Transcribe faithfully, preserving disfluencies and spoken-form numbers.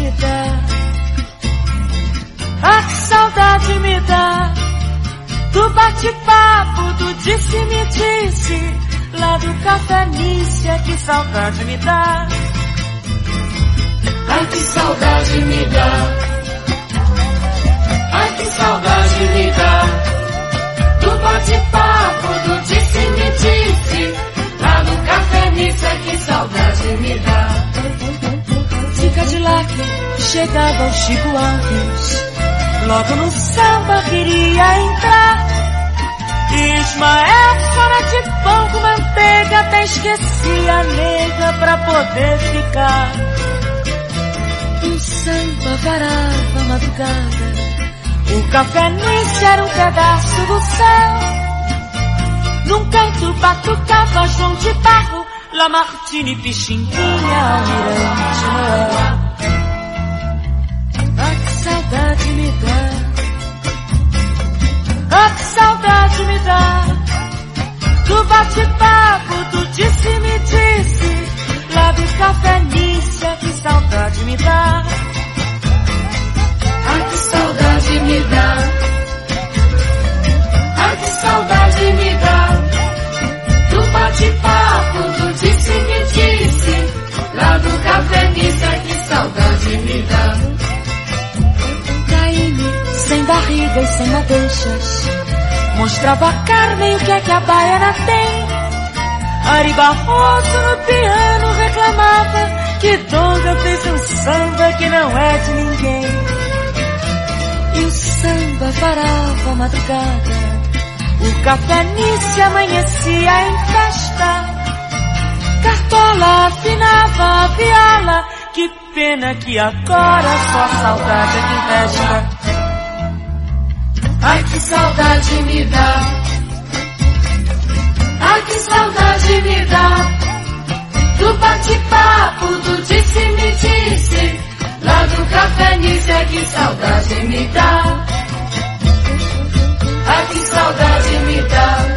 me dá. Ah, que saudade me dá do bate-papo, do disse-me-disse, lá do Café Nícia, que saudade me dá. Ai, que saudade me dá. Ai, que saudade me dá do bate-papo, do disse-me-disse, lá do Café Nícia, que saudade me dá. De Cadillac chegava o Chico Alves, logo no samba queria entrar. Ismael fora de pão com manteiga, até esquecia a nega pra poder ficar. E o samba varava a madrugada, o Café Nícia era um pedaço do céu. Num canto batucava João de Barro, Lamartine, Pixinguinha, Almirante Noel. Ah, que saudade me dá. Ah, que saudade me dá do bate-papo, do disse-me-disse, lá do Café Nícia, que saudade me dá. Ah, que saudade me dá. Ah, que saudade me dá do bate-papo, do disse-me-disse, lá do Café Nícia, que saudade me dá. Caíme sem barriga e sem madeixas, mostrava a carne e o que é que a baiana tem. Ari Barroso no piano reclamava que Donga fez um samba que não é de ninguém. E o samba varava a madrugada, o Café Nícia amanhecia em festa. Cartola afinava a viola, que pena que agora só saudade é que resta. Ai, que saudade me dá. Ai, que saudade me dá do bate-papo, do disse-me-disse, lá do Café Nícia, que saudade me dá. Ai, que saudade me dá